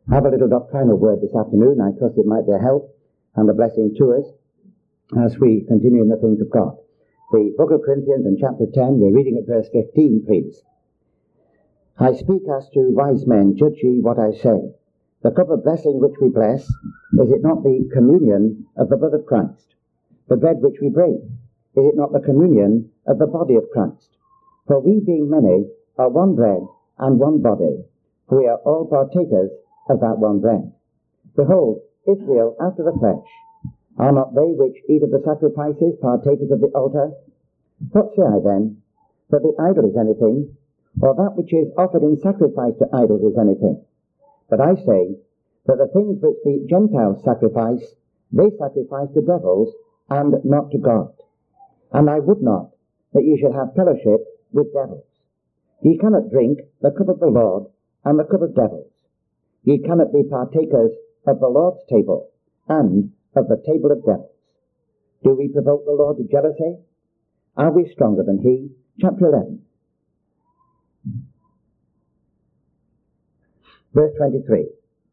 have a little doctrinal word this afternoon. I trust it might be a help and a blessing to us as we continue in the things of God. The book of Corinthians and chapter 10, we're reading at verse 15, please. I speak as to wise men, judge ye what I say. The cup of blessing which we bless, is it not the communion of the blood of Christ? The bread which we break, is it not the communion of the body of Christ? For we being many are one bread and one body, for we are all partakers of that one bread. Behold, Israel after the flesh, are not they which eat of the sacrifices partakers of the altar? What say I then? That the idol is anything, or that which is offered in sacrifice to idols is anything? But I say that the things which the Gentiles sacrifice, they sacrifice to devils and not to God. And I would not that ye should have fellowship with devils. Ye cannot drink the cup of the Lord and the cup of devils. Ye cannot be partakers of the Lord's table and of the table of devils. Do we provoke the Lord to jealousy? Are we stronger than he? Chapter 11. Verse 23.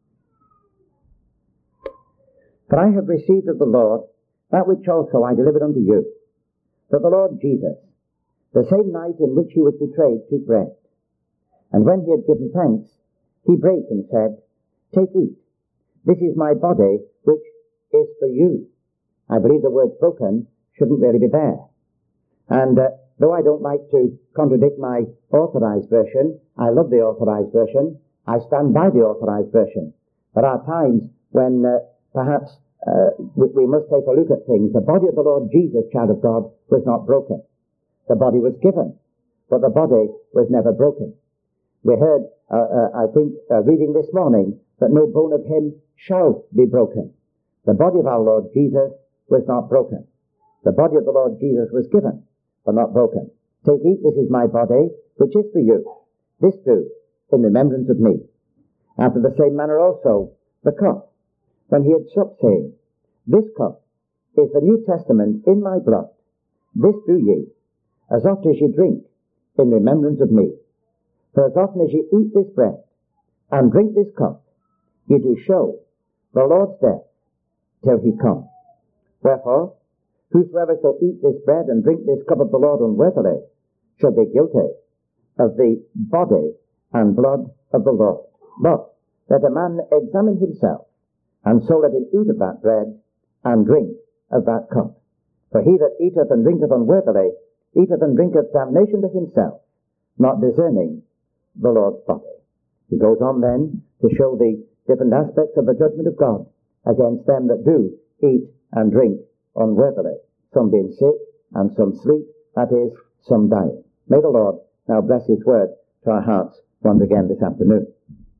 For I have received of the Lord that which also I delivered unto you, that the Lord Jesus, the same night in which he was betrayed, took bread. And when he had given thanks, he brake and said, Take, eat. This is my body, which is for you. I believe the word broken shouldn't really be there. And though I don't like to contradict my authorized version, I love the authorized version. I stand by the authorized version. There are times when perhaps we must take a look at things. The body of the Lord Jesus, child of God, was not broken. The body was given, but the body was never broken. We heard, reading this morning, that no bone of him shall be broken. The body of our Lord Jesus was not broken. The body of the Lord Jesus was given, but not broken. Take, eat, this is my body, which is for you. This do in remembrance of me. After the same manner also, the cup, when he had supped, saying, This cup is the New Testament in my blood. This do ye, as oft as ye drink, in remembrance of me. For as often as ye eat this bread, and drink this cup, ye do show the Lord's death till he come. Wherefore, whosoever shall eat this bread and drink this cup of the Lord unworthily, shall be guilty of the body and blood of the Lord. But let a man examine himself, and so let him eat of that bread, and drink of that cup. For he that eateth and drinketh unworthily, eateth and drinketh damnation to himself, not discerning the Lord's body. He goes on then to show the different aspects of the judgment of God against them that do eat and drink unworthily, some being sick and some sleep, that is, some dying. May the Lord now bless his word to our hearts once again this afternoon.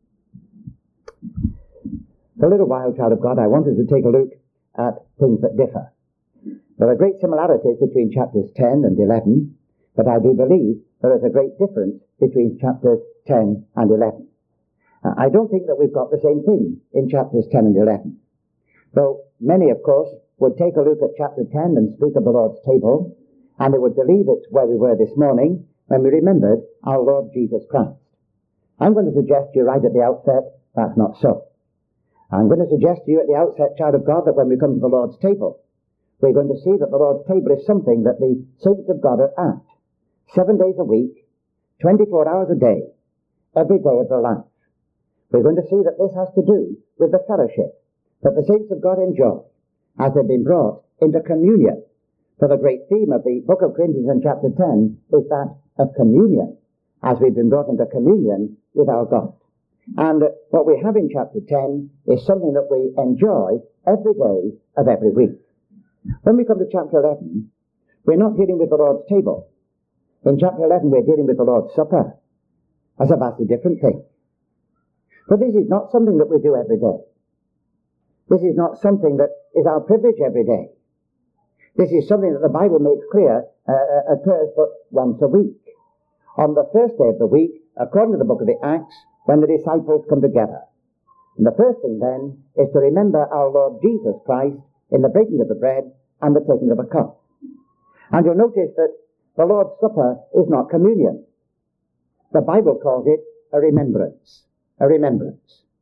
For a little while, child of God, I wanted to take a look at things that differ. There are great similarities between chapters 10 and 11, but I do believe there is a great difference between chapters 10 and 11. I don't think that we've got the same thing in chapters 10 and 11. Though many, of course, would take a look at chapter 10 and speak of the Lord's table, and they would believe it's where we were this morning when we remembered our Lord Jesus Christ. I'm going to suggest to you right at the outset, that's not so. I'm going to suggest to you at the outset, child of God, that when we come to the Lord's table, we're going to see that the Lord's table is something that the saints of God are at. 7 days a week, 24 hours a day, every day of their life. We're going to see that this has to do with the fellowship that the saints of God enjoy as they've been brought into communion. For the great theme of the book of Corinthians in chapter 10 is that of communion, as we've been brought into communion with our God. And what we have in chapter 10 is something that we enjoy every day of every week. When we come to chapter 11, we're not dealing with the Lord's table. In chapter 11, we're dealing with the Lord's Supper. That's a vastly different thing. But this is not something that we do every day. This is not something that is our privilege every day. This is something that the Bible makes clear occurs but once a week. On the first day of the week, according to the book of the Acts, when the disciples come together. And the first thing then is to remember our Lord Jesus Christ in the breaking of the bread and the taking of the cup. And you'll notice that the Lord's Supper is not communion. The Bible calls it a remembrance. A remembrance.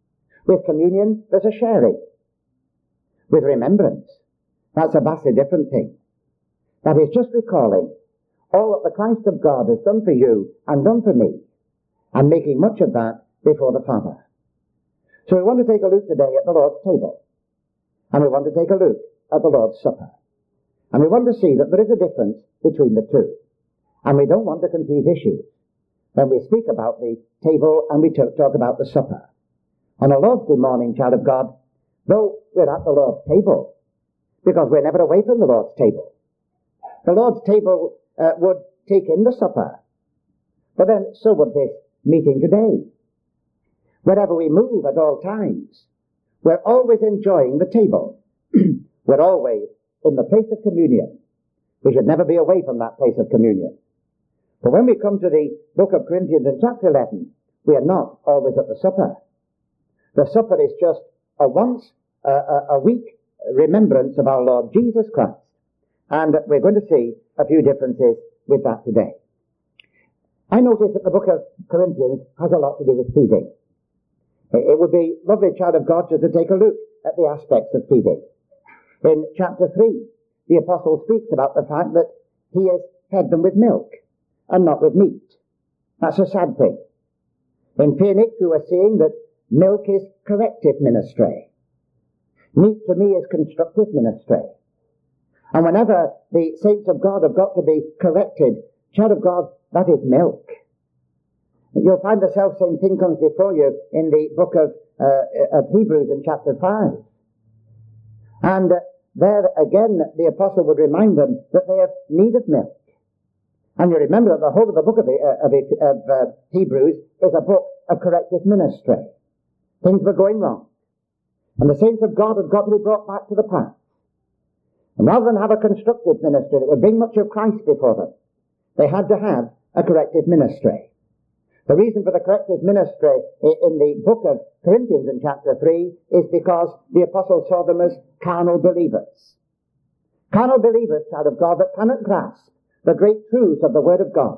With communion, there's a sharing. With remembrance, that's a vastly different thing. That is just recalling all that the Christ of God has done for you and done for me, and making much of that before the Father. So we want to take a look today at the Lord's table. And we want to take a look at the Lord's Supper. And we want to see that there is a difference between the two. And we don't want to confuse issues when we speak about the table and we talk about the supper. On a Lord's Day morning, child of God, though we're at the Lord's table, because we're never away from the Lord's table, the Lord's table would take in the supper. But then so would this meeting today. Wherever we move at all times, we're always enjoying the table. We're always in the place of communion. We should never be away from that place of communion. But when we come to the book of Corinthians in chapter 11, we are not always at the supper. The supper is just a once a week remembrance of our Lord Jesus Christ. And we're going to see a few differences with that today. I notice that the book of Corinthians has a lot to do with feeding. It would be lovely, child of God, just to take a look at the aspects of feeding. In chapter 3, the apostle speaks about the fact that he has fed them with milk and not with meat. That's a sad thing. In Phoenix, we were seeing that milk is corrective ministry. Meat to me is constructive ministry. And whenever the saints of God have got to be corrected, child of God, that is milk. You'll find the self-same thing comes before you in the book of Hebrews in chapter 5. And there again, the apostle would remind them that they have need of milk. And you remember that the whole of the book of Hebrews is a book of corrective ministry. Things were going wrong. And the saints of God had got to be brought back to the path. And rather than have a constructive ministry that would bring much of Christ before them, they had to have a corrective ministry. The reason for the corrective ministry in the book of Corinthians in chapter 3 is because the apostle saw them as carnal believers. Carnal believers, child of God, that cannot grasp the great truths of the Word of God.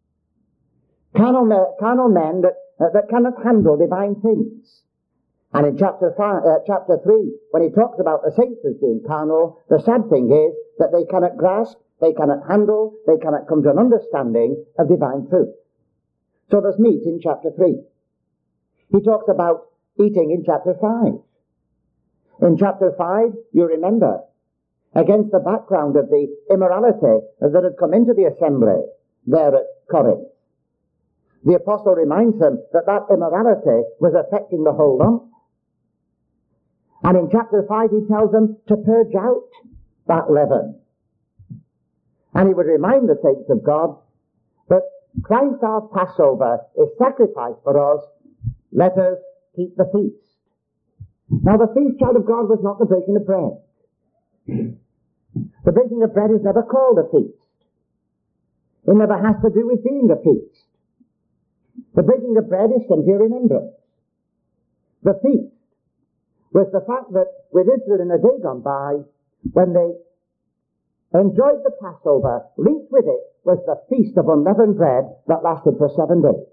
Carnal men that cannot handle divine things. And in chapter 3, when he talks about the saints as being carnal, the sad thing is that they cannot grasp, they cannot handle, they cannot come to an understanding of divine truth. So there's meat in chapter 3. He talks about eating in chapter 5. In chapter 5, you remember, against the background of the immorality that had come into the assembly there at Corinth, the apostle reminds them that that immorality was affecting the whole lump. And in chapter 5, he tells them to purge out that leaven. And he would remind the saints of God that Christ our Passover is sacrificed for us. Let us keep the feast. Now the feast, child of God, was not the breaking of bread. The breaking of bread is never called a feast. It never has to do with being a feast. The breaking of bread is simply a remembrance. The feast was the fact that with Israel in a day gone by, when they enjoyed the Passover, linked with it was the feast of unleavened bread that lasted for 7 days.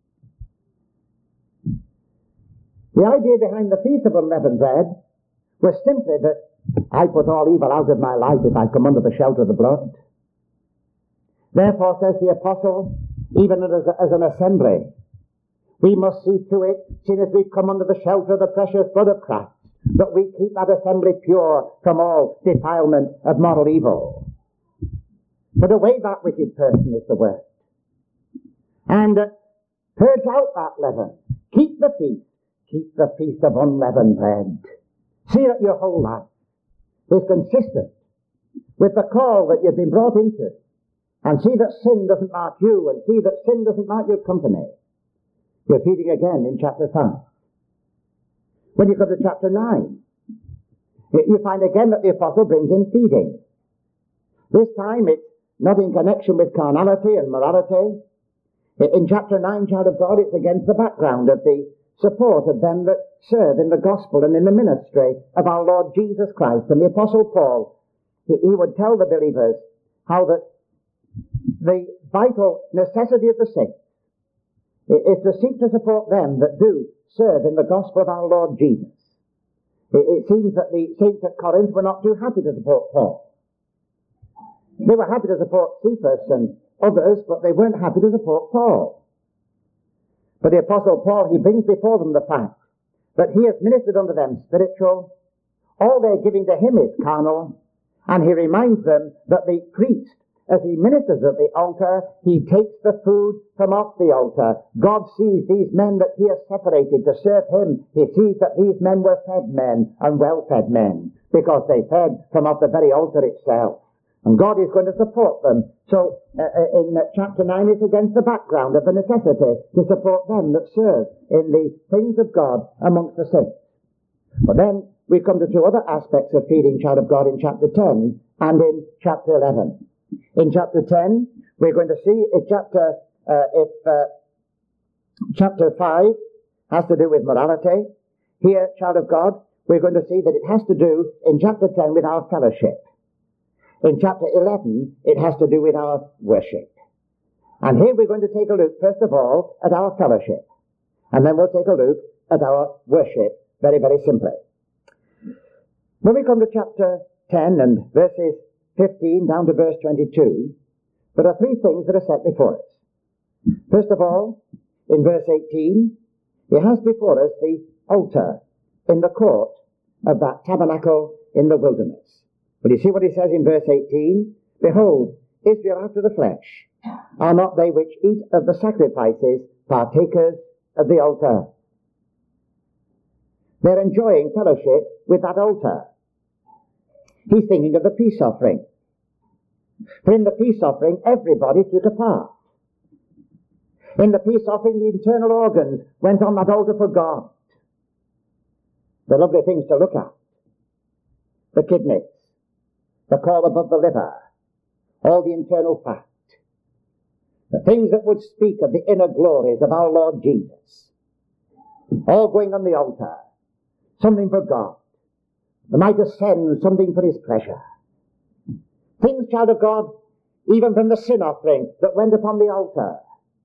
The idea behind the feast of unleavened bread was simply that I put all evil out of my life if I come under the shelter of the blood. Therefore, says the apostle, even as an assembly, we must see to it, seeing as we come under the shelter of the precious blood of Christ, that we keep that assembly pure from all defilement of moral evil. Put away that wicked person is the word. And purge out that leaven. Keep the feast. Keep the feast of unleavened bread. See that your whole life is consistent with the call that you've been brought into. And see that sin doesn't mark you, and see that sin doesn't mark your company. You're feeding again in chapter 5. When you come to chapter 9, you find again that the apostle brings in feeding. This time it's not in connection with carnality and morality. In chapter 9, child of God, it's against the background of the support of them that serve in the gospel and in the ministry of our Lord Jesus Christ. And the apostle Paul, he would tell the believers how that the vital necessity of the saints is to seek to support them that do serve in the gospel of our Lord Jesus. It seems that the saints at Corinth were not too happy to support Paul. They were happy to support Cephas and others, but they weren't happy to support Paul. But the Apostle Paul, he brings before them the fact that he has ministered unto them spiritual, all they're giving to him is carnal, and he reminds them that the priest, as he ministers at the altar, he takes the food from off the altar. God sees these men that he has separated to serve him. He sees that these men were fed men and well-fed men, because they fed from off the very altar itself. And God is going to support them. So in chapter 9 it's against the background of the necessity to support them that serve in the things of God amongst the saints. But then we come to two other aspects of feeding, child of God, in chapter 10 and in chapter 11. In chapter 10, we're going to see if chapter 5 has to do with morality. Here, child of God, we're going to see that it has to do in chapter 10 with our fellowship. In chapter 11, it has to do with our worship. And here we're going to take a look, first of all, at our fellowship. And then we'll take a look at our worship, very, very simply. When we come to chapter 10 and verses 15 down to verse 22, there are three things that are set before us. First of all, in verse 18, he has before us the altar in the court of that tabernacle in the wilderness. But you see what he says in verse 18? Behold, Israel after the flesh, are not they which eat of the sacrifices partakers of the altar? They're enjoying fellowship with that altar. He's thinking of the peace offering. For in the peace offering, everybody took a part. In the peace offering, the internal organs went on that altar for God. The lovely things to look at. The kidneys, the caul above the liver, all the internal fat. The things that would speak of the inner glories of our Lord Jesus. All going on the altar. Something for God. They might ascend something for his pleasure. Things, child of God, even from the sin offering that went upon the altar.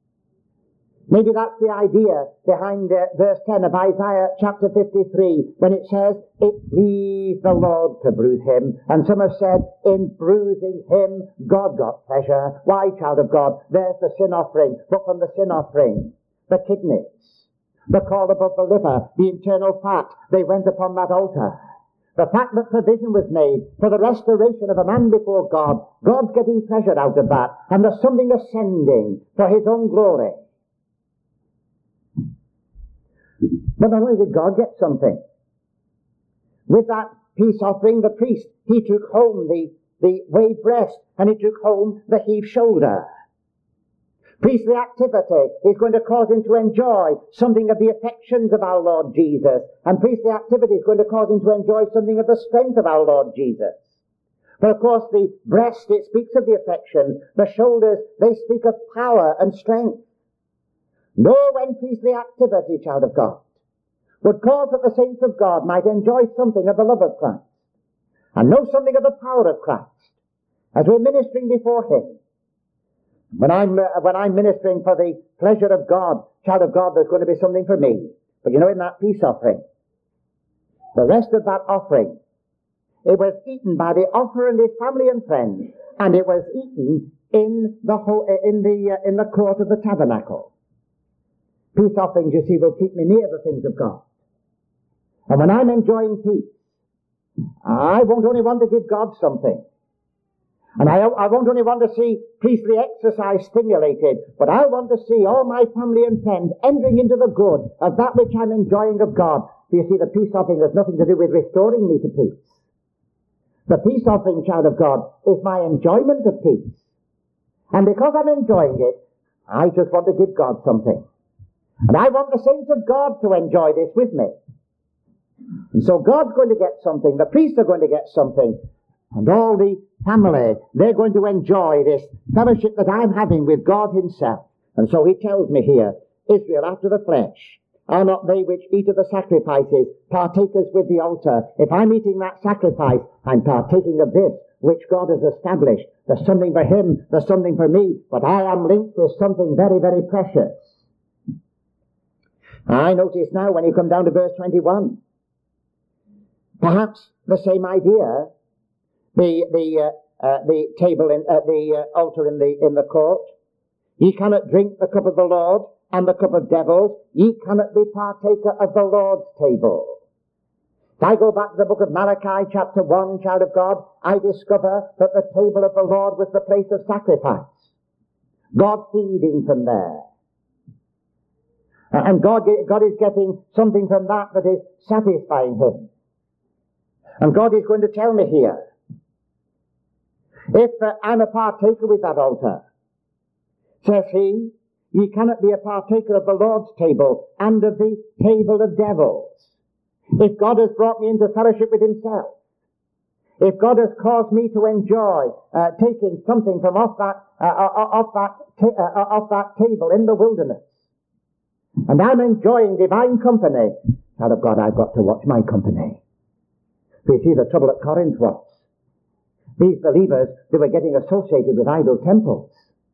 Maybe that's the idea behind verse 10 of Isaiah chapter 53, when it says, it pleased the Lord to bruise him. And some have said, in bruising him, God got pleasure. Why, child of God? There's the sin offering. But from the sin offering, the kidneys, the caul above the liver, the internal fat, they went upon that altar. The fact that provision was made for the restoration of a man before God, God's getting pleasure out of that, and there's something ascending for his own glory. But not only did God get something, with that peace offering, the priest, he took home the waved breast, and he took home the heaved shoulder. Priestly activity is going to cause him to enjoy something of the affections of our Lord Jesus. And priestly activity is going to cause him to enjoy something of the strength of our Lord Jesus. But of course the breast, it speaks of the affections. The shoulders, they speak of power and strength. No, when priestly activity, child of God, would cause that the saints of God might enjoy something of the love of Christ. And know something of the power of Christ. As we're ministering before him. When I'm ministering for the pleasure of God, child of God, there's going to be something for me. But you know, in that peace offering, the rest of that offering, it was eaten by the offerer and his family and friends, and it was eaten in the court of the tabernacle. Peace offerings, you see, will keep me near the things of God. And when I'm enjoying peace, I won't only want to give God something. And I won't only want to see priestly exercise stimulated, but I want to see all my family and friends entering into the good of that which I'm enjoying of God. So you see, the peace offering has nothing to do with restoring me to peace. The peace offering, child of God, is my enjoyment of peace. And because I'm enjoying it, I just want to give God something. And I want the saints of God to enjoy this with me. And so God's going to get something, the priests are going to get something, and all the family, they're going to enjoy this fellowship that I'm having with God himself. And so he tells me here, Israel after the flesh, are not they which eat of the sacrifices partakers with the altar? If I'm eating that sacrifice, I'm partaking of this which God has established. There's something for him, there's something for me, but I am linked with something very, very precious. I notice now when you come down to verse 21, perhaps the same idea, the table in the altar in the court. Ye cannot drink the cup of the Lord and the cup of devils. Ye cannot be partaker of the Lord's table. If I go back to the book of Malachi, chapter 1, child of God, I discover that the table of the Lord was the place of sacrifice. God feeding from there. And God is getting something from that is satisfying him. And God is going to tell me here, if I'm a partaker with that altar, says he, ye cannot be a partaker of the Lord's table and of the table of devils. If God has brought me into fellowship with himself, if God has caused me to enjoy taking something from off that table in the wilderness, and I'm enjoying divine company, child of God, I've got to watch my company. So you see, the trouble at Corinth was, these believers, they were getting associated with idol temples.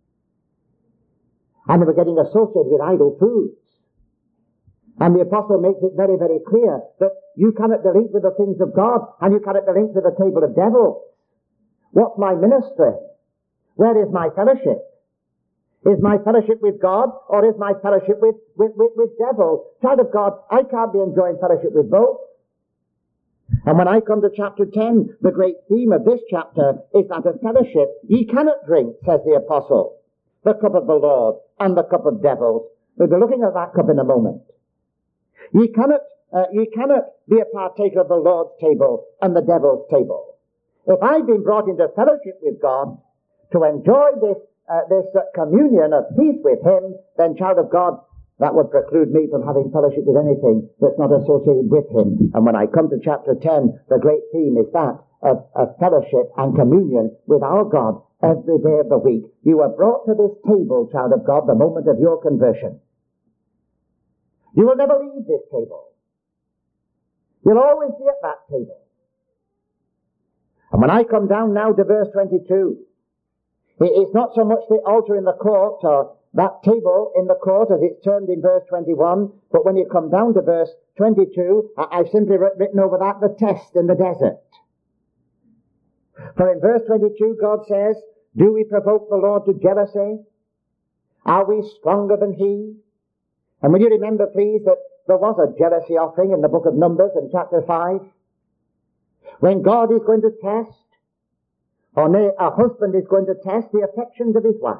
And they were getting associated with idol foods. And the apostle makes it very, very clear that you cannot be linked with the things of God, and you cannot be linked with the table of devils. What's my ministry? Where is my fellowship? Is my fellowship with God, or is my fellowship with devils? Child of God, I can't be enjoying fellowship with both. And when I come to chapter 10, the great theme of this chapter is that of fellowship. Ye cannot drink, says the apostle, the cup of the Lord and the cup of devils. We'll be looking at that cup in a moment. Ye cannot be a partaker of the Lord's table and the devil's table. If I've been brought into fellowship with God to enjoy this communion of peace with him, then, child of God, that would preclude me from having fellowship with anything that's not associated with him. And when I come to chapter 10, the great theme is that of fellowship and communion with our God every day of the week. You are brought to this table, child of God, the moment of your conversion. You will never leave this table. You'll always be at that table. And when I come down now to verse 22, it's not so much the altar in the court or that table in the court as it's termed in verse 21, but when you come down to verse 22, I've simply written over that the test in the desert. For in verse 22 God says, do we provoke the Lord to jealousy? Are we stronger than he? And will you remember, please, that there was a jealousy offering in the book of Numbers in chapter 5? When God is going to test, or nay, a husband is going to test the affections of his wife.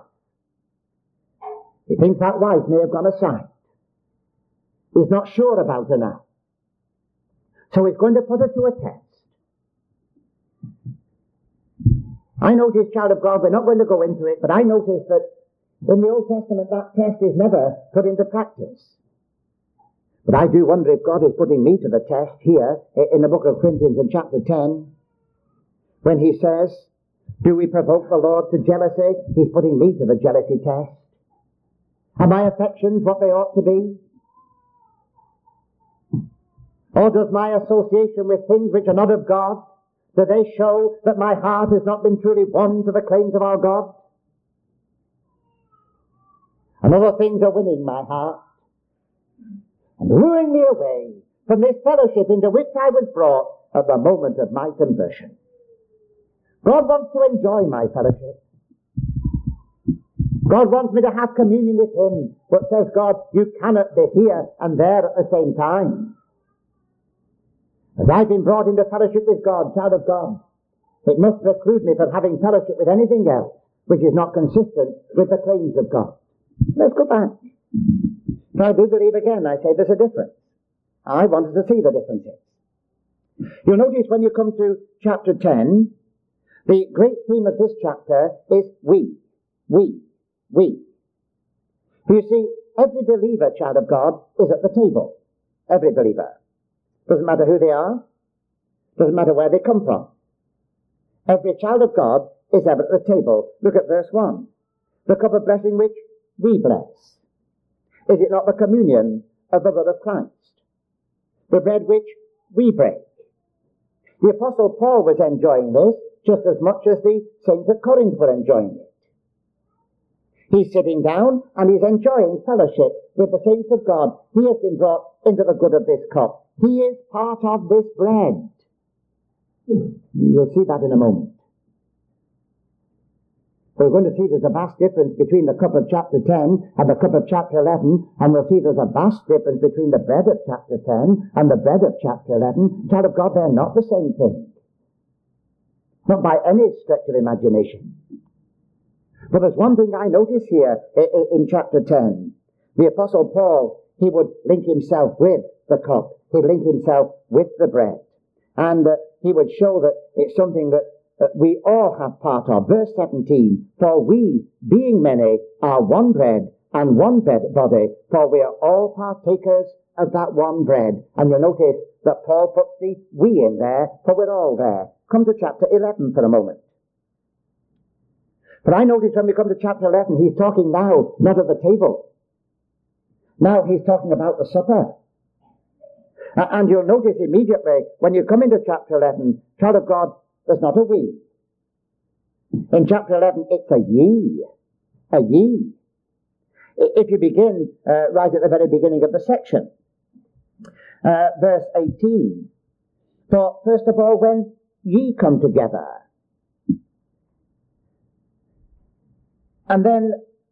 He thinks that wife may have gone aside. He's not sure about her now. So he's going to put her to a test. I notice, child of God, we're not going to go into it, but I notice that in the Old Testament that test is never put into practice. But I do wonder if God is putting me to the test here in the book of Corinthians in chapter 10, when he says, do we provoke the Lord to jealousy? He's putting me to the jealousy test. Are my affections what they ought to be? Or does my association with things which are not of God, do they show that my heart has not been truly won to the claims of our God? And other things are winning my heart and luring me away from this fellowship into which I was brought at the moment of my conversion. God wants to enjoy my fellowship. God wants me to have communion with him, but says God, you cannot be here and there at the same time. As I've been brought into fellowship with God, child of God, it must preclude me from having fellowship with anything else which is not consistent with the claims of God. Let's go back. Now I do believe again, I say there's a difference. I wanted to see the differences. You'll notice when you come to chapter 10, the great theme of this chapter is we. You see, every believer, child of God, is at the table. Every believer. Doesn't matter who they are. Doesn't matter where they come from. Every child of God is ever at the table. Look at verse 1. The cup of blessing which we bless. Is it not the communion of the blood of Christ? The bread which we break. The Apostle Paul was enjoying this just as much as the saints at Corinth were enjoying it. He's sitting down and he's enjoying fellowship with the saints of God. He has been brought into the good of this cup. He is part of this bread. You'll see that in a moment. We're going to see there's a vast difference between the cup of chapter 10 and the cup of chapter 11, and we'll see there's a vast difference between the bread of chapter 10 and the bread of chapter 11. Child of God, they're not the same thing. Not by any stretch of imagination. But there's one thing I notice here in chapter 10. The Apostle Paul, he would link himself with the cup. He'd link himself with the bread. And he would show that it's something that we all have part of. Verse 17, for we, being many, are one bread and one body, for we are all partakers of that one bread. And you'll notice that Paul puts the we in there, for we're all there. Come to chapter 11 for a moment. But I notice when we come to chapter 11, he's talking now not of the table. Now he's talking about the supper. And you'll notice immediately when you come into chapter 11, child of God, there's not a we. In chapter 11, it's a ye. A ye. If you begin right at the very beginning of the section, verse 18. For first of all, when ye come together. And then,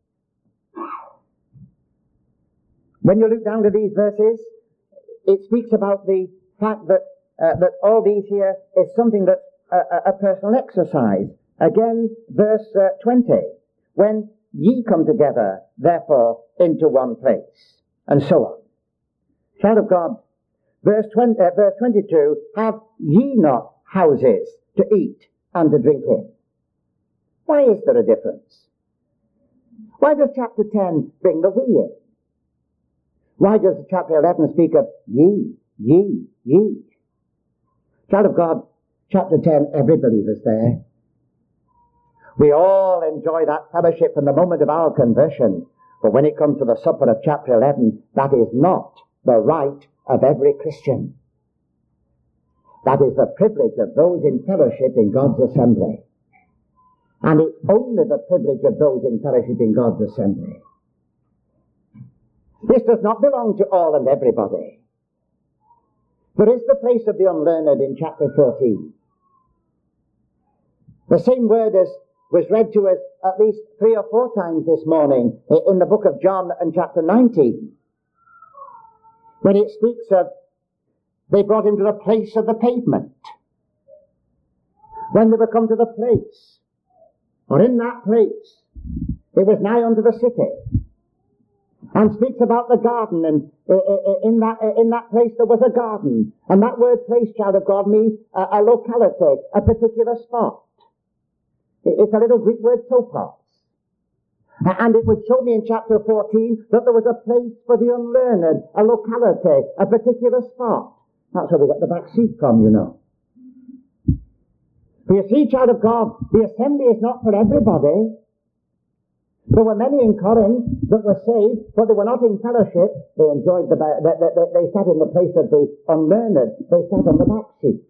when you look down to these verses, it speaks about the fact that that all these here is something that a personal exercise. Again, verse 20. When ye come together, therefore, into one place. And so on. Child of God, verse 22, have ye not houses to eat and to drink in? Why is there a difference? Why does chapter 10 bring the we in? Why does chapter 11 speak of ye, ye, ye? Child of God, chapter 10, every believer's there. We all enjoy that fellowship from the moment of our conversion. But when it comes to the supper of chapter 11, that is not the right of every Christian. That is the privilege of those in fellowship in God's assembly. And it's only the privilege of those in fellowship in God's assembly. This does not belong to all and everybody. There is the place of the unlearned in chapter 14. The same word as was read to us at least 3 or 4 times this morning in the book of John and chapter 19. When it speaks of, they brought him to the place of the pavement. When they were come to the place, or in that place, it was nigh unto the city. And speaks about the garden, and in that place there was a garden. And that word place, child of God, means a locality, a particular spot. It's a little Greek word, topos. And it would show me in chapter 14 that there was a place for the unlearned, a locality, a particular spot. That's where we get the back seat from, you know. For you see, child of God, the assembly is not for everybody. There were many in Corinth that were saved, but they were not in fellowship. They enjoyed they sat in the place of the unlearned. They sat on the back seat.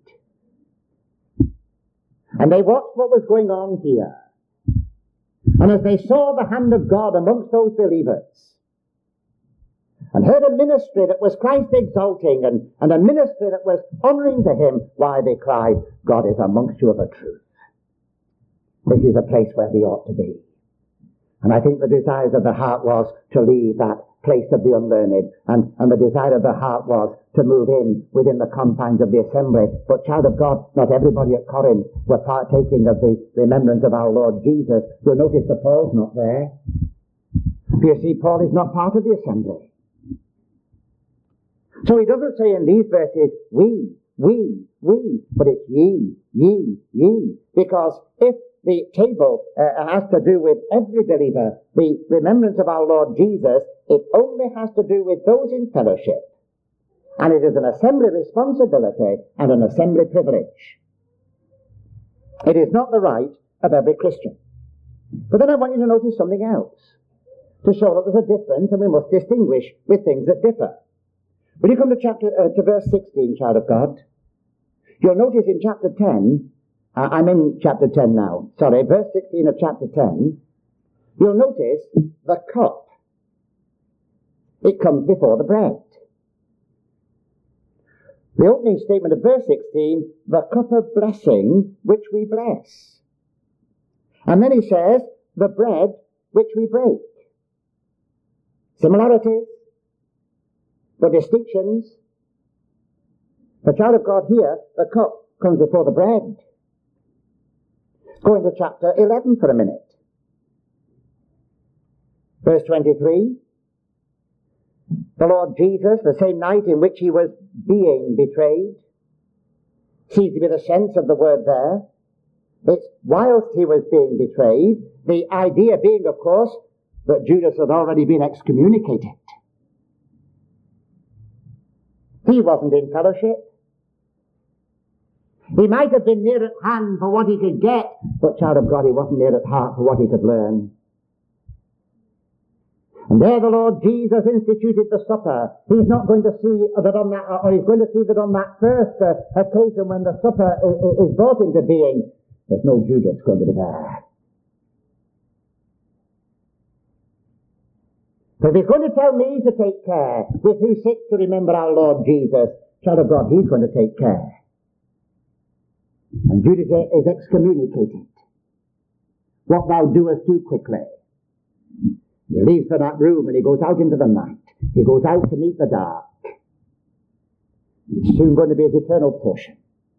And they watched what was going on here. And as they saw the hand of God amongst those believers, and heard a ministry that was Christ exalting, and a ministry that was honoring to him, why they cried, God is amongst you of a truth. This is a place where we ought to be. And I think the desires of the heart was to leave that place of the unlearned, and the desire of the heart was to move in within the confines of the assembly. But child of God, not everybody at Corinth were partaking of the remembrance of our Lord Jesus. You'll notice that Paul's not there. You see, Paul is not part of the assembly. So he doesn't say in these verses, we, but it's ye, ye. Because if the table has to do with every believer, the remembrance of our Lord Jesus, it only has to do with those in fellowship. And it is an assembly responsibility and an assembly privilege. It is not the right of every Christian. But then I want you to notice something else, to show that there's a difference, and we must distinguish with things that differ. When you come to verse 16, child of God, you'll notice in chapter 10, I'm in chapter 10 now, verse 16 of chapter 10, you'll notice the cup. It comes before the bread. The opening statement of verse 16, the cup of blessing which we bless. And then he says, the bread which we break. Similarities, but distinctions. The child of God here, the cup comes before the bread. Go into chapter 11 for a minute. Verse 23. The Lord Jesus, the same night in which he was being betrayed, seems to be the sense of the word there. It's whilst he was being betrayed, the idea being, of course, that Judas had already been excommunicated. He wasn't in fellowship. He might have been near at hand for what he could get, but child of God, he wasn't near at heart for what he could learn. And there the Lord Jesus instituted the supper. He's not going to see that on that, or he's going to see that on that first occasion when the supper is brought into being, there's no Judas going to be there. But if he's going to tell me to take care with who sits to remember our Lord Jesus, child of God, he's going to take care. And Judas is excommunicated. What thou doest too quickly. He leaves for that room and he goes out into the night. He goes out to meet the dark. It's soon going to be his eternal portion.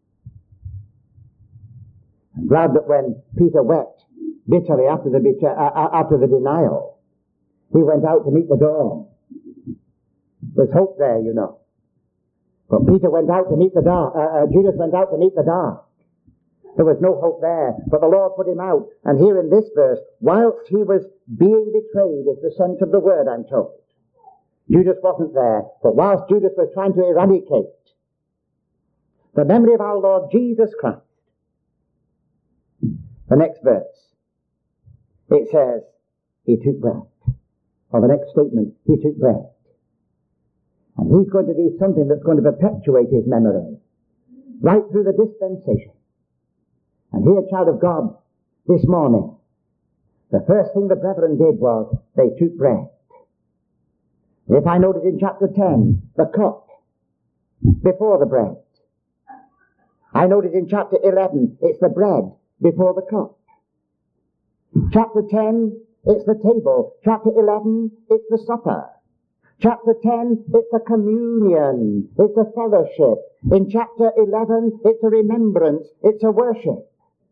I'm glad that when Peter wept bitterly after the denial, he went out to meet the dawn. There's hope there, you know. But Peter went out to meet the dark. Judas went out to meet the dark. There was no hope there, but the Lord put him out. And here in this verse, whilst he was being betrayed is the sense of the word, I'm told. Judas wasn't there, but whilst Judas was trying to eradicate the memory of our Lord Jesus Christ, the next verse, it says, he took bread. Or the next statement, he took bread. And he's going to do something that's going to perpetuate his memory right through the dispensation. And here, child of God, this morning, the first thing the brethren did was they took bread. If I notice in chapter 10, the cup before the bread. I notice in chapter 11, it's the bread before the cup. Chapter 10, it's the table. Chapter 11, it's the supper. Chapter 10, it's a communion. It's a fellowship. In chapter 11, it's a remembrance. It's a worship.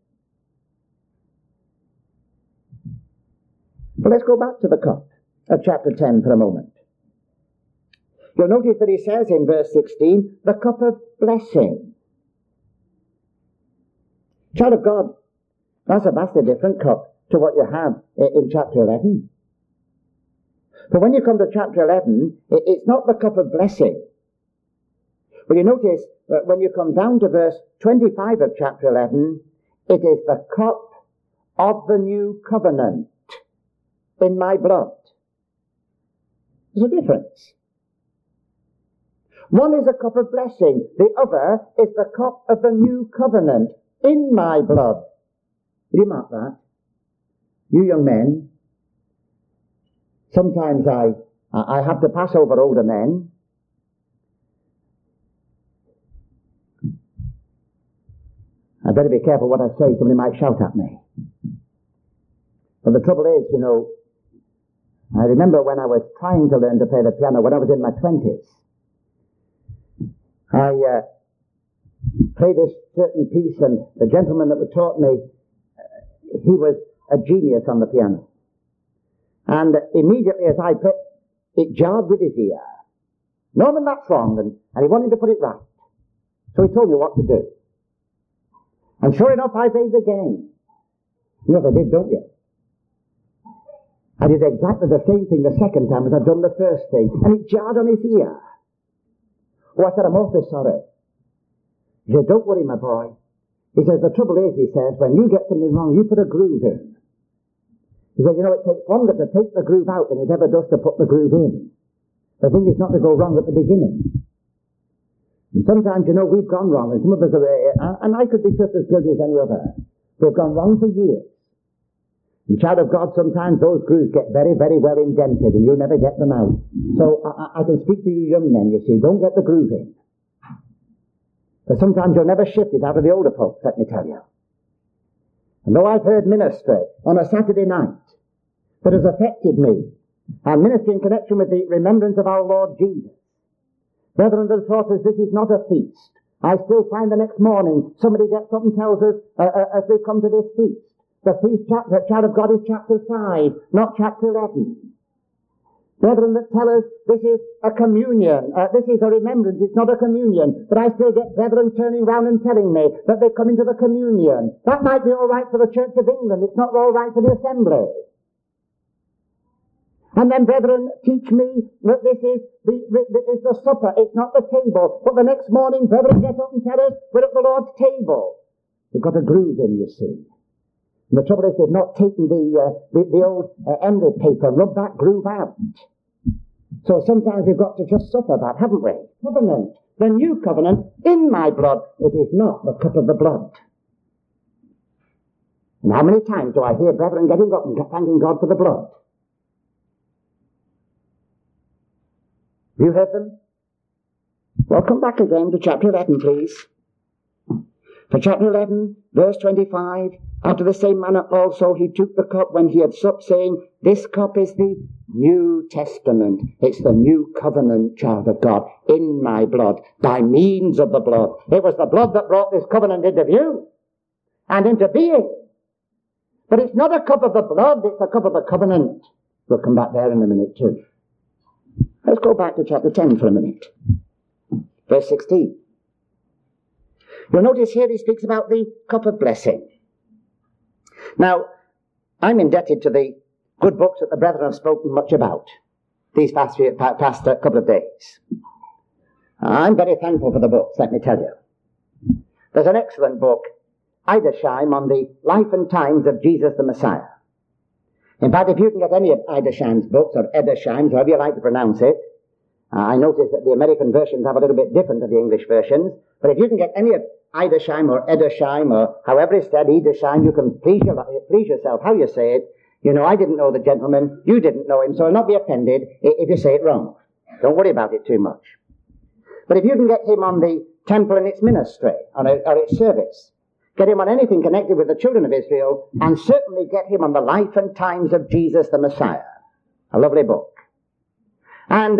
But let's go back to the cup of chapter 10 for a moment. You'll notice that he says in verse 16, the cup of blessing. Child of God, that's a vastly different cup to what you have in chapter 11. But when you come to chapter 11, it's not the cup of blessing. But you notice that when you come down to verse 25 of chapter 11, it is the cup of the new covenant in my blood. There's a difference. One is a cup of blessing. The other is the cup of the new covenant in my blood. Did you mark that? You young men, sometimes I have to pass over older men. I'd better be careful what I say. Somebody might shout at me. But the trouble is, you know, I remember when I was trying to learn to play the piano when I was in my 20s. I played this certain piece, and the gentleman that taught me, he was a genius on the piano. And immediately as I played, it jarred with his ear. Norman, that's wrong, and he wanted to put it right. So he told me what to do. And sure enough, I played again. You know what I did, don't you? I did exactly the same thing the second time as I'd done the first thing, and it jarred on his ear. Oh, I said, I'm awfully sorry. He said, don't worry, my boy. He says, the trouble is, he says, when you get something wrong, you put a groove in. He says, you know, it takes longer to take the groove out than it ever does to put the groove in. The thing is not to go wrong at the beginning. And sometimes, you know, we've gone wrong, and some of us are, and I could be just as guilty as any other. We've gone wrong for years. And child of God, sometimes those grooves get very, very well indented and you'll never get them out. So I can speak to you young men, you see, don't get the groove in. But sometimes you'll never shift it out of the older folks, let me tell you. And though I've heard ministry on a Saturday night that has affected me, and ministry in connection with the remembrance of our Lord Jesus, brethren and daughters, this is not a feast. I still find the next morning somebody gets up and tells us as they come to this feast. The feast chapter, child of God, is chapter 5, not chapter 11. Brethren that tell us this is a communion, this is a remembrance, it's not a communion. But I still get brethren turning round and telling me that they come into the communion. That might be all right for the Church of England, it's not all right for the assembly. And then brethren teach me that this is the supper, it's not the table. But the next morning brethren get up and tell us we're at the Lord's table. They've got a groove in, you see. And the trouble is they've not taken the old emery paper and rubbed that groove out. So sometimes we've got to just suffer that, haven't we? Covenant. The new covenant in my blood. It is not the cup of the blood. And how many times do I hear brethren getting up and thanking God for the blood? Have you heard them? Well, come back again to chapter 11, please. For chapter 11, verse 25, after the same manner also he took the cup when he had supped, saying, this cup is the New Testament. It's the new covenant, child of God, in my blood, by means of the blood. It was the blood that brought this covenant into view and into being. But it's not a cup of the blood, it's a cup of the covenant. We'll come back there in a minute too. Let's go back to chapter 10 for a minute. Verse 16. You'll notice here he speaks about the cup of blessing. Now, I'm indebted to the good books that the brethren have spoken much about these past couple of days. I'm very thankful for the books, let me tell you. There's an excellent book, Edersheim, on the life and times of Jesus the Messiah. In fact, if you can get any of Edersheim's books, or Edersheim's, however you like to pronounce it, I notice that the American versions have a little bit different to the English versions, but if you can get any of Edersheim or Edersheim or however it's said, Edersheim, you can please yourself how you say it. You know, I didn't know the gentleman, you didn't know him, so I'll not be offended if you say it wrong. Don't worry about it too much. But if you can get him on the temple and its ministry, or its service, get him on anything connected with the children of Israel, and certainly get him on the life and times of Jesus the Messiah. A lovely book. And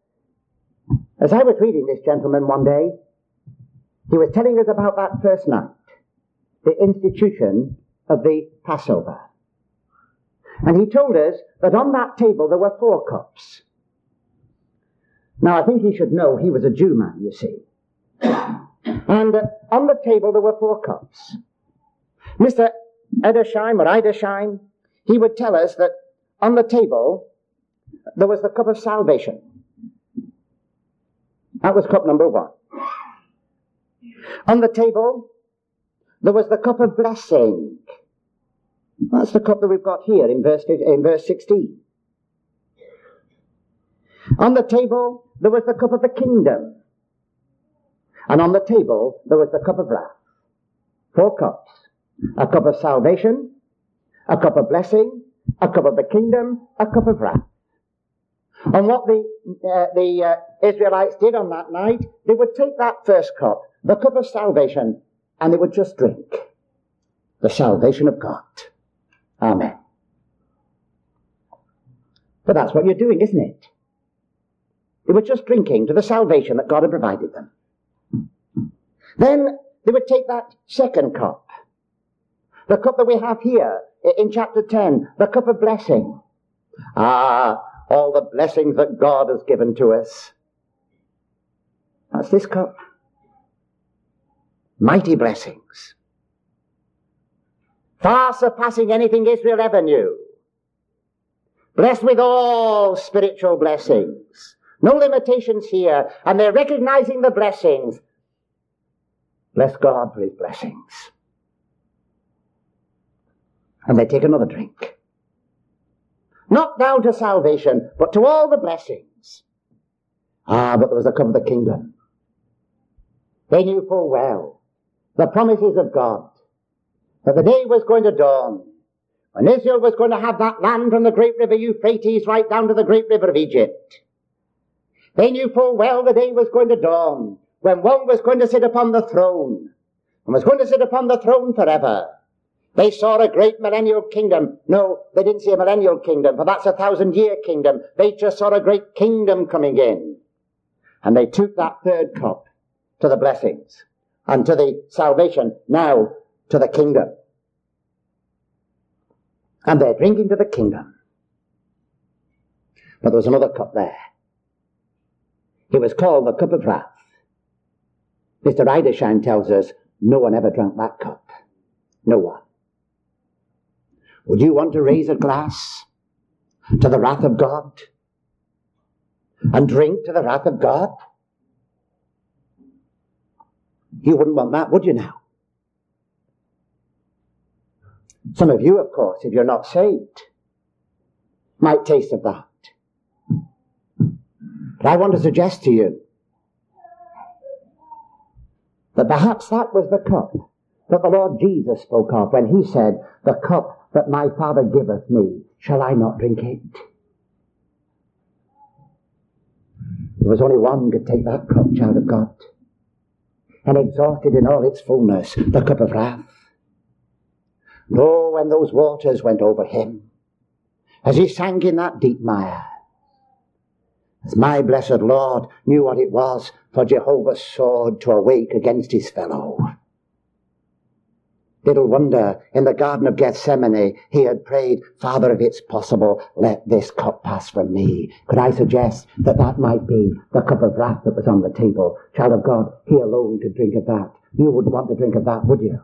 as I was reading this gentleman one day, he was telling us about that first night, the institution of the Passover. And he told us that on that table there were 4 cups. Now I think he should know he was a Jew man, you see. And on the table there were 4 cups. Mr. Edersheim, he would tell us that on the table there was the cup of salvation. That was cup number 1. On the table there was the cup of blessing. That's the cup that we've got here in verse 16. On the table there was the cup of the kingdom. And on the table there was the cup of wrath. 4 cups. A cup of salvation, a cup of blessing, a cup of the kingdom, a cup of wrath. And what the Israelites did on that night, they would take that first cup, the cup of salvation, and they would just drink the salvation of God. Amen. But that's what you're doing, isn't it? They were just drinking to the salvation that God had provided them. Then they would take that second cup, the cup that we have here in chapter 10, the cup of blessing. All the blessings that God has given to us. That's this cup. Mighty blessings. Far surpassing anything Israel ever knew. Blessed with all spiritual blessings. No limitations here. And they're recognizing the blessings. Bless God for his blessings. And they take another drink. Not down to salvation, but to all the blessings. But there was the cup of the kingdom. They knew full well the promises of God, that the day was going to dawn When Israel was going to have that land from the great river Euphrates right down to the great river of Egypt, they knew full well the day was going to dawn when one was going to sit upon the throne and was going to sit upon the throne forever. They saw a great millennial kingdom. No, they didn't see a millennial kingdom, for that's 1,000-year kingdom. They just saw a great kingdom coming in. And they took that third cup to the blessings and to the salvation, now to the kingdom. And they're drinking to the kingdom. But there was another cup there. It was called the cup of wrath. Mr. Rideshine tells us no one ever drank that cup. No one. Would you want to raise a glass to the wrath of God and drink to the wrath of God? You wouldn't want that, would you now? Some of you, of course, if you're not saved, might taste of that. But I want to suggest to you that perhaps that was the cup that the Lord Jesus spoke of when he said, "The cup that my Father giveth me, shall I not drink it?" There was only one could take that cup, child of God, and exhaust it in all its fullness, the cup of wrath. And oh, when those waters went over him, as he sank in that deep mire, as my blessed Lord knew what it was for Jehovah's sword to awake against his fellow. Little wonder, in the Garden of Gethsemane, he had prayed, "Father, if it's possible, let this cup pass from me." Could I suggest that that might be the cup of wrath that was on the table? Child of God, he alone could drink of that. You wouldn't want to drink of that, would you?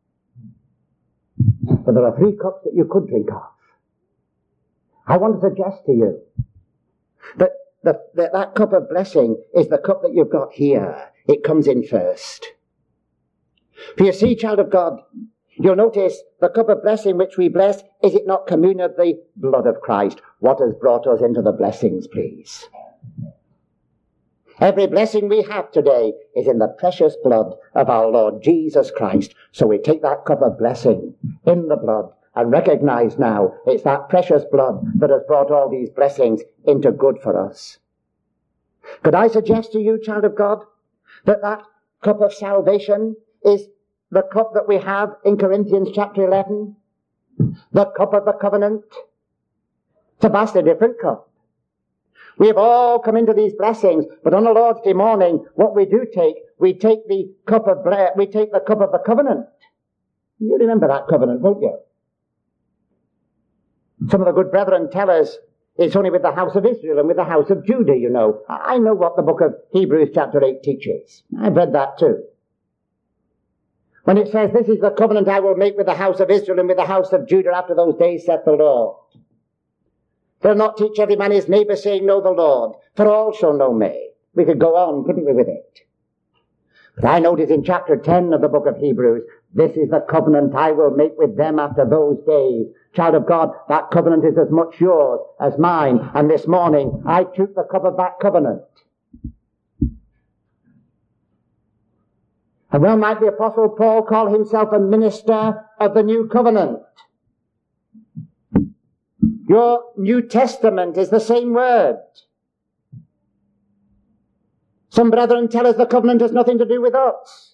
But there are 3 cups that you could drink of. I want to suggest to you that that cup of blessing is the cup that you've got here. It comes in first. For you see, child of God, you'll notice the cup of blessing which we bless, is it not communion of the blood of Christ? What has brought us into the blessings, please? Every blessing we have today is in the precious blood of our Lord Jesus Christ. So we take that cup of blessing in the blood and recognize now it's that precious blood that has brought all these blessings into good for us. Could I suggest to you, child of God, that that cup of salvation is the cup that we have in Corinthians chapter 11? The cup of the covenant. It's a vastly different cup. We have all come into these blessings, but on the Lord's Day morning, what we do take, we take the cup of the covenant. You remember that covenant, won't you? Some of the good brethren tell us it's only with the house of Israel and with the house of Judah, you know. I know what the book of Hebrews chapter 8 teaches. I've read that too. When it says, "This is the covenant I will make with the house of Israel and with the house of Judah after those days, saith the Lord. They'll not teach every man his neighbor, saying, Know the Lord, for all shall know me." We could go on, couldn't we, with it? But I notice in chapter 10 of the book of Hebrews, "This is the covenant I will make with them after those days." Child of God, that covenant is as much yours as mine. And this morning, I took the cup of that covenant. And well might the Apostle Paul call himself a minister of the new covenant. Your New Testament is the same word. Some brethren tell us the covenant has nothing to do with us.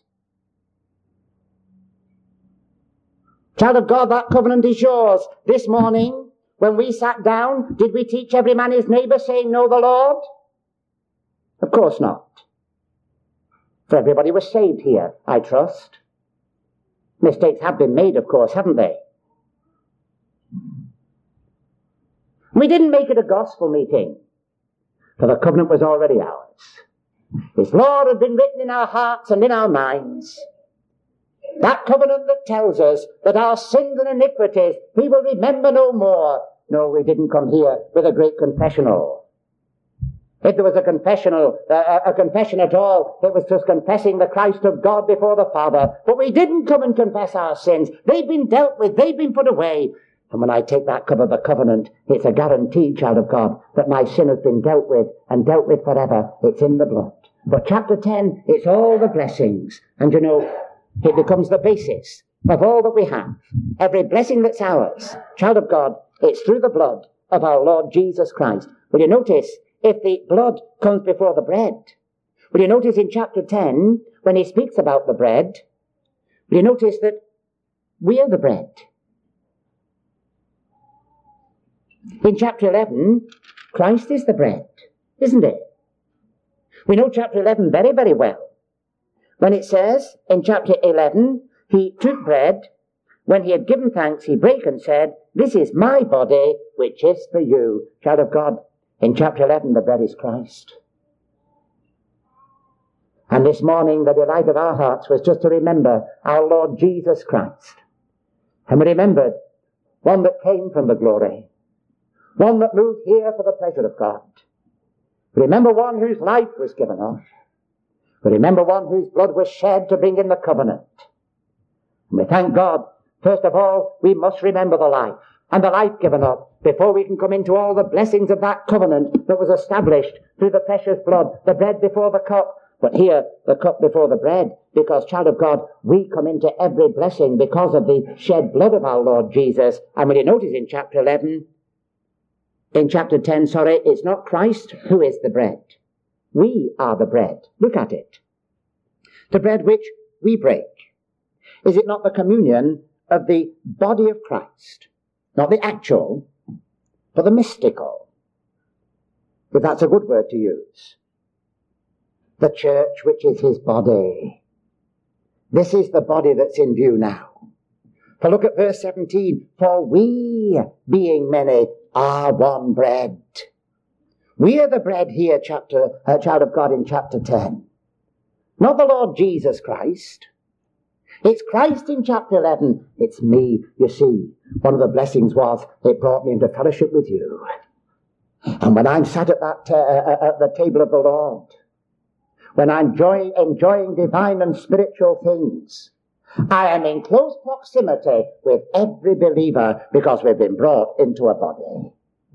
Child of God, that covenant is yours. This morning, when we sat down, did we teach every man his neighbor, saying, Know the Lord? Of course not. For everybody was saved here, I trust. Mistakes have been made, of course, haven't they? We didn't make it a gospel meeting, for the covenant was already ours. His law had been written in our hearts and in our minds. That covenant that tells us that our sins and iniquities he will remember no more. No, we didn't come here with a great confessional. If there was a confession at all, it was just confessing the Christ of God before the Father. But we didn't come and confess our sins. They've been dealt with. They've been put away. And when I take that cup of the covenant, it's a guarantee, child of God, that my sin has been dealt with and dealt with forever. It's in the blood. But chapter 10, it's all the blessings. And you know, it becomes the basis of all that we have, every blessing that's ours, child of God, it's through the blood of our Lord Jesus Christ. Will you notice, if the blood comes before the bread, will you notice in chapter 10, when he speaks about the bread, will you notice that we are the bread? In chapter 11, Christ is the bread, isn't it? We know chapter 11 very, very well. When it says in chapter 11, he took bread, when he had given thanks, he brake and said, "This is my body, which is for you." Child of God, in chapter 11, the bread is Christ. And this morning, the delight of our hearts was just to remember our Lord Jesus Christ. And we remembered one that came from the glory, one that moved here for the pleasure of God. We remember one whose life was given off. We remember one whose blood was shed to bring in the covenant. And we thank God, first of all, we must remember the life and the life given up before we can come into all the blessings of that covenant that was established through the precious blood, the bread before the cup, but here the cup before the bread, because, child of God, we come into every blessing because of the shed blood of our Lord Jesus. And when you notice in chapter 10, it's not Christ who is the bread. We are the bread. Look at it. The bread which we break. Is it not the communion of the body of Christ? Not the actual, but the mystical, if that's a good word to use. The church, which is his body. This is the body that's in view now. For look at verse 17. For we, being many, are one bread. We are the bread here, child of God, in chapter 10. Not the Lord Jesus Christ. It's Christ in chapter 11. It's me. You see, one of the blessings was it brought me into fellowship with you. And when I'm sat at the table of the Lord, when I'm enjoying divine and spiritual things, I am in close proximity with every believer because we've been brought into a body.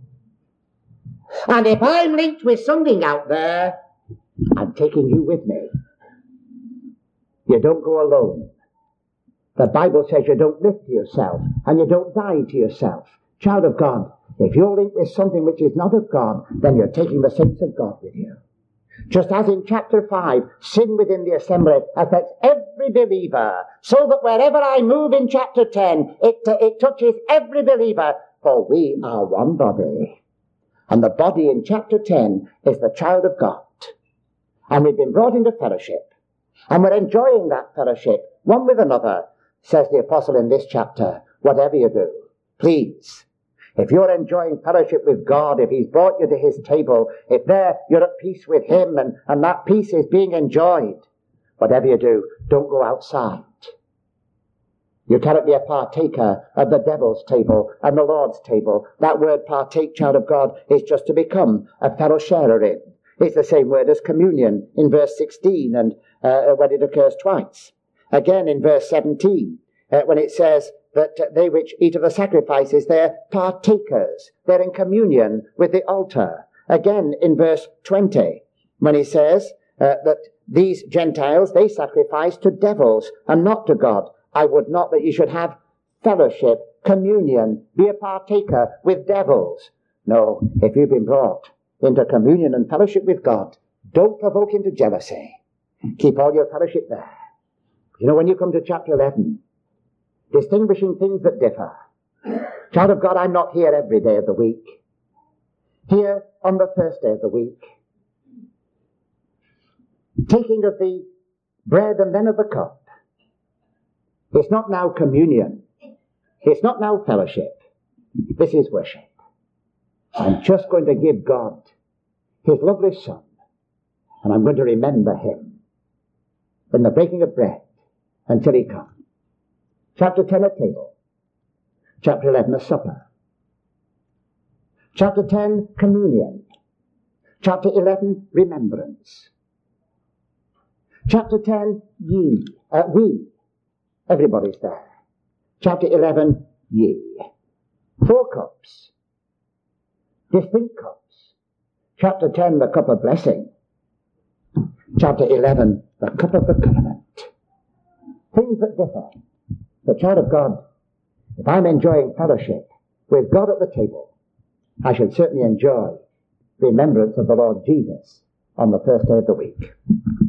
And if I'm linked with something out there, I'm taking you with me. You don't go alone. The Bible says you don't live to yourself and you don't die to yourself. Child of God, if you're linked with something which is not of God, then you're taking the saints of God with you. Just as in chapter 5, sin within the assembly affects every believer, so that wherever I move in chapter 10, it touches every believer, for we are one body. And the body in chapter 10 is the child of God. And we've been brought into fellowship. And we're enjoying that fellowship, one with another, says the apostle in this chapter. Whatever you do, please, if you're enjoying fellowship with God, if he's brought you to his table, if there you're at peace with him and that peace is being enjoyed, whatever you do, don't go outside. You cannot be a partaker of the devil's table and the Lord's table. That word partake, child of God, is just to become a fellow sharer in. It's the same word as communion in verse 16 and when it occurs twice. Again in verse 17, when it says that they which eat of the sacrifices, they're partakers. They're in communion with the altar. Again in verse 20, when he says that these Gentiles, they sacrifice to devils and not to God. I would not that you should have fellowship, communion, be a partaker with devils. No, if you've been brought into communion and fellowship with God, don't provoke him to jealousy. Keep all your fellowship there. You know, when you come to chapter 11, distinguishing things that differ. Child of God, I'm not here every day of the week. Here on the first day of the week, taking of the bread and then of the cup. It's not now communion. It's not now fellowship. This is worship. I'm just going to give God his lovely Son, and I'm going to remember him in the breaking of bread until he comes. Chapter 10, a table. Chapter 11, a supper. Chapter 10, communion. Chapter 11, remembrance. Chapter 10, we. Everybody's there. Chapter 11, ye. 4 cups. Distinct cups. Chapter 10, the cup of blessing. Chapter 11, the cup of the covenant. Things that differ. So, child of God, if I'm enjoying fellowship with God at the table, I should certainly enjoy remembrance of the Lord Jesus on the first day of the week.